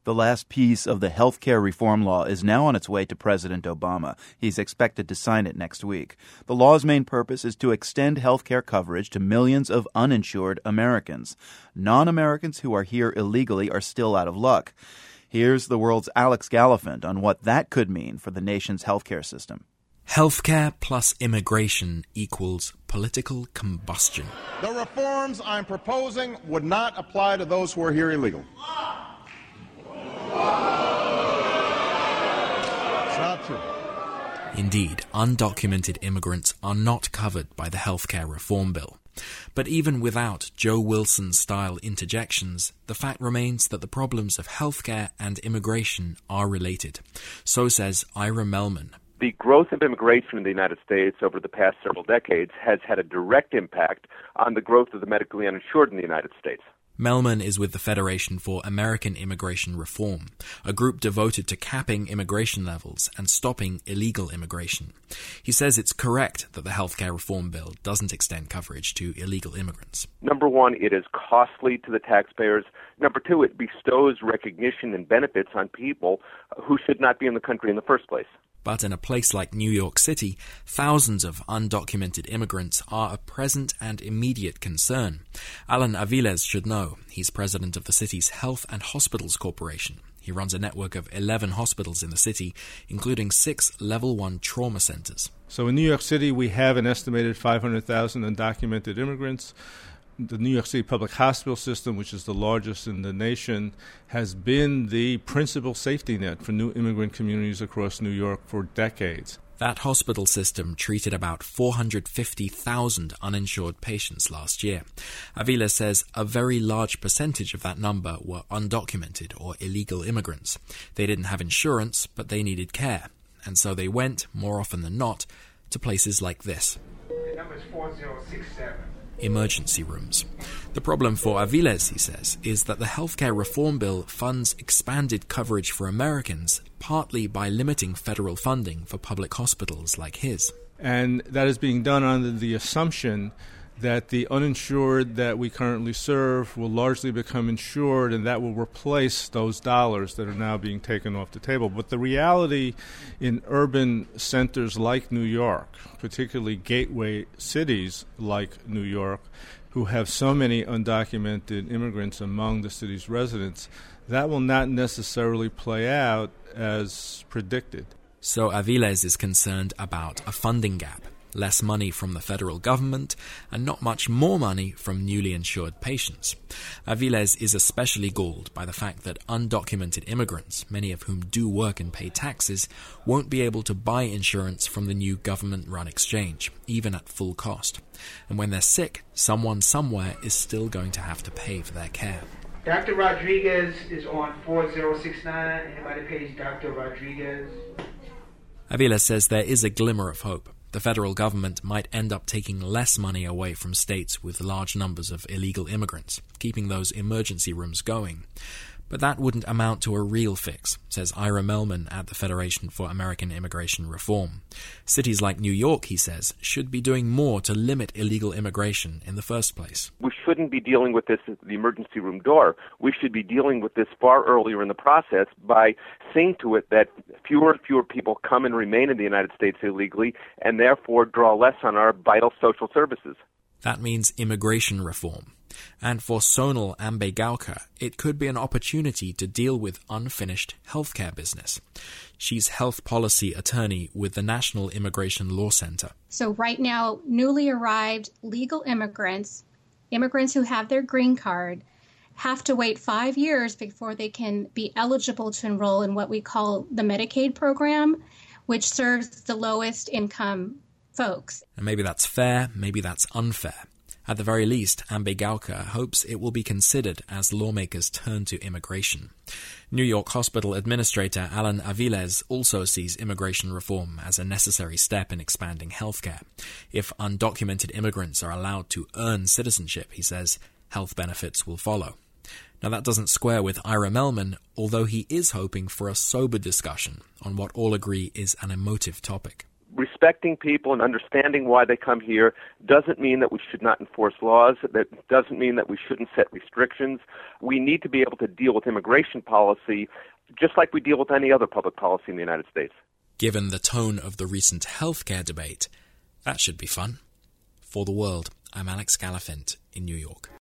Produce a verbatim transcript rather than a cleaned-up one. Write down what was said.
The last piece of the health care reform law is now on its way to President Obama. He's expected to sign it next week. The law's main purpose is to extend health care coverage to millions of uninsured Americans. Non-Americans who are here illegally are still out of luck. Here's the world's Alex Gallafent on what that could mean for the nation's health care system. Healthcare plus immigration equals political combustion. The reforms I'm proposing would not apply to those who are here illegal. It's not true. Indeed, undocumented immigrants are not covered by the healthcare reform bill. But even without Joe Wilson-style interjections, the fact remains that the problems of healthcare and immigration are related. So says Ira Mellman. The growth of immigration in the United States over the past several decades has had a direct impact on the growth of the medically uninsured in the United States. Mellman is with the Federation for American Immigration Reform, a group devoted to capping immigration levels and stopping illegal immigration. He says it's correct that the healthcare reform bill doesn't extend coverage to illegal immigrants. Number one, it is costly to the taxpayers. Number two, it bestows recognition and benefits on people who should not be in the country in the first place. But in a place like New York City, thousands of undocumented immigrants are a present and immediate concern. Alan Aviles should know. He's president of the city's Health and Hospitals Corporation. He runs a network of eleven hospitals in the city, including six level one trauma centers. So in New York City, we have an estimated five hundred thousand undocumented immigrants. The New York City public hospital system, which is the largest in the nation, has been the principal safety net for new immigrant communities across New York for decades. That hospital system treated about four hundred fifty thousand uninsured patients last year. Avila says a very large percentage of that number were undocumented or illegal immigrants. They didn't have insurance, but they needed care. And so they went, more often than not, to places like this. The number is four zero six seven. Emergency rooms. The problem for Aviles, he says, is that the healthcare reform bill funds expanded coverage for Americans partly by limiting federal funding for public hospitals like his. And that is being done under the assumption that the uninsured that we currently serve will largely become insured, and that will replace those dollars that are now being taken off the table. But the reality in urban centers like New York, particularly gateway cities like New York, who have so many undocumented immigrants among the city's residents, that will not necessarily play out as predicted. So Aviles is concerned about a funding gap. Less money from the federal government, and not much more money from newly insured patients. Aviles is especially galled by the fact that undocumented immigrants, many of whom do work and pay taxes, won't be able to buy insurance from the new government-run exchange, even at full cost. And when they're sick, someone somewhere is still going to have to pay for their care. Doctor Rodriguez is on four zero six nine. Anybody pays Doctor Rodriguez? Aviles says there is a glimmer of hope. The federal government might end up taking less money away from states with large numbers of illegal immigrants, keeping those emergency rooms going. But that wouldn't amount to a real fix, says Ira Mellman at the Federation for American Immigration Reform. Cities like New York, he says, should be doing more to limit illegal immigration in the first place. We shouldn't be dealing with this at the emergency room door. We should be dealing with this far earlier in the process by seeing to it that fewer and fewer people come and remain in the United States illegally and therefore draw less on our vital social services. That means immigration reform. And for Sonal Ambegaonkar, it could be an opportunity to deal with unfinished healthcare business. She's health policy attorney with the National Immigration Law Center. So right now, newly arrived legal immigrants, immigrants who have their green card, have to wait five years before they can be eligible to enroll in what we call the Medicaid program, which serves the lowest income folks. And maybe that's fair, maybe that's unfair. At the very least, Ambegaonkar hopes it will be considered as lawmakers turn to immigration. New York Hospital Administrator Alan Aviles also sees immigration reform as a necessary step in expanding healthcare. If undocumented immigrants are allowed to earn citizenship, he says, health benefits will follow. Now that doesn't square with Ira Mellman, although he is hoping for a sober discussion on what all agree is an emotive topic. respecting people and understanding why they come here doesn't mean that we should not enforce laws. That doesn't mean that we shouldn't set restrictions. We need to be able to deal with immigration policy just like we deal with any other public policy in the United States. Given the tone of the recent healthcare debate, that should be fun. For The World, I'm Alex Gallafent in New York.